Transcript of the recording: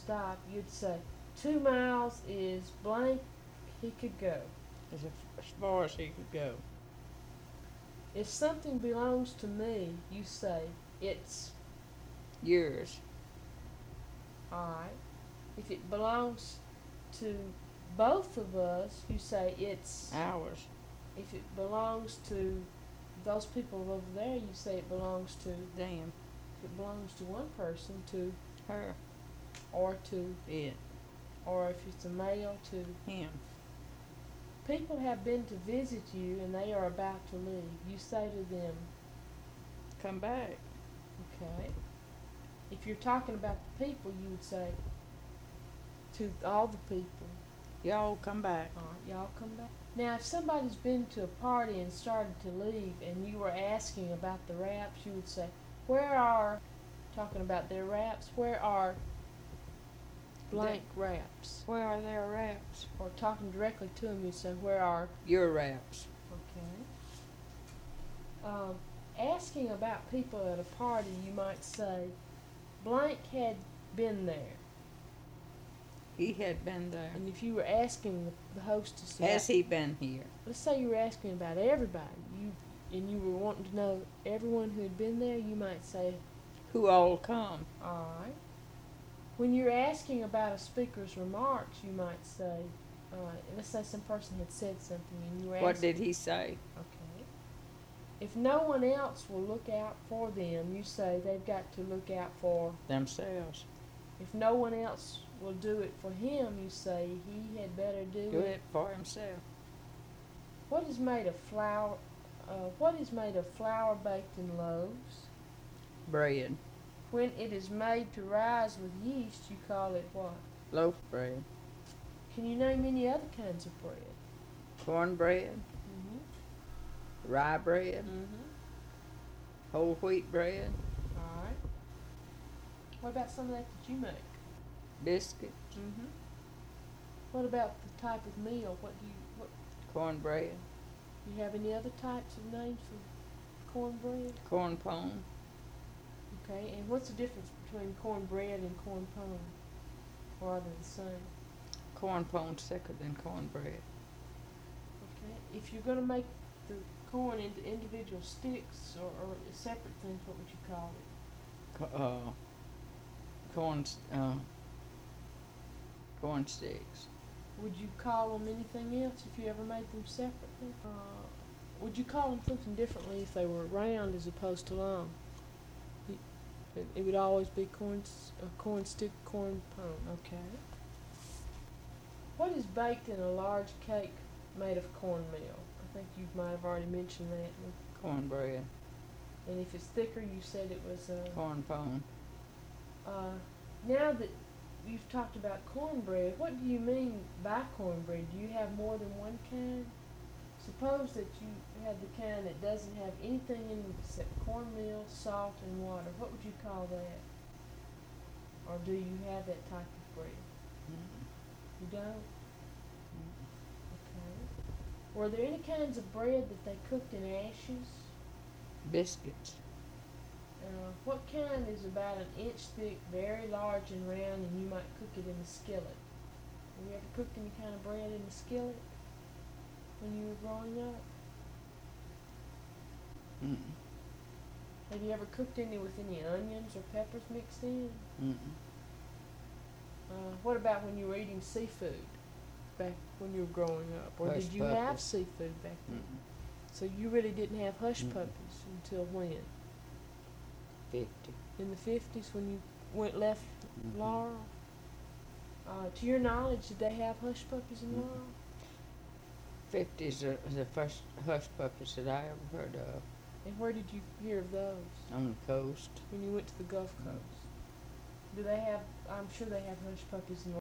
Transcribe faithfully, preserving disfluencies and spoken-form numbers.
stop, you'd say, two miles is blank, he could go. As, as far as he could go. If something belongs to me, you say, it's Yours. alright. If it belongs to both of us, you say, it's Ours. if it belongs to those people over there, you say it belongs to Them. if it belongs to one person, to Her. or to It. or if it's a male, to Him. people have been to visit you and they are about to leave. You say to them, Come back. okay. If you're talking about the people, you would say to all the people, Y'all come back. all right, y'all come back. Now, if somebody's been to a party and started to leave and you were asking about the wraps, you would say, where are, talking about their wraps, where are blank wraps? Where are their wraps? Or talking directly to them, you say, where are, Your wraps. okay. Um, asking about people at a party, you might say, blank had been there. He had been there. And if you were asking the, the hostess about, Has he been here? let's say you were asking about everybody, you and you were wanting to know everyone who had been there, you might say, Who all come? all right. When you're asking about a speaker's remarks, you might say, uh, let's say some person had said something and you were asking. What did he say? Okay. If no one else will look out for them, you say they've got to look out for. Themselves. If no one else will do it for him, you say he had better do, Do it. it for himself. What is made of flour? Uh, what is made of flour baked in loaves? Bread. When it is made to rise with yeast, you call it what? Loaf bread. Can you name any other kinds of bread? Cornbread. Mm-hmm. Rye bread. Mm-hmm. Whole wheat bread. All right. What about some of that that you make? Biscuit. Mm-hmm. What about the type of meal? What do you what? Cornbread. Do you have any other types of names for cornbread? Corn pone. Okay. And what's the difference between cornbread and corn pone? Or are they the same? Corn pone's thicker than cornbread. Okay. If you're going to make the corn into individual sticks or, or separate things, what would you call it? Co- uh, corn, s- uh, corn sticks. Would you call them anything else if you ever made them separately? Uh, would you call them something differently if they were round as opposed to long? It, it, it would always be corn, s- uh, corn stick, corn pone. Okay. What is baked in a large cake made of cornmeal? I think you might have already mentioned that. Cornbread. And if it's thicker, you said it was. Uh, Corn pone. uh, now that you've talked about cornbread, what do you mean by cornbread? Do you have more than one kind? Suppose that you have the kind that doesn't have anything in it except cornmeal, salt, and water. What would you call that? Or do you have that type of bread? Mm. You don't? Okay. Were there any kinds of bread that they cooked in ashes? Biscuits. Uh, what kind is about an inch thick, very large and round, and you might cook it in a skillet? Have you ever cooked any kind of bread in a skillet when you were growing up? Mm. Have you ever cooked any with any onions or peppers mixed in? Mm. Uh, what about when you were eating seafood back when you were growing up? Or Hush did you have puppies. seafood back then? Mm. So you really didn't have hush Mm-mm. puppies until when? Fifty. In the fifties when you went left Mhm. Laurel? Uh, to your knowledge, did they have hush puppies in Mm-mm. Laurel? Fifties are the first hush puppies that I ever heard of And where did you hear of those? on the coast. When you went to the Gulf Coast? Do they have, I'm sure they have hush puppies in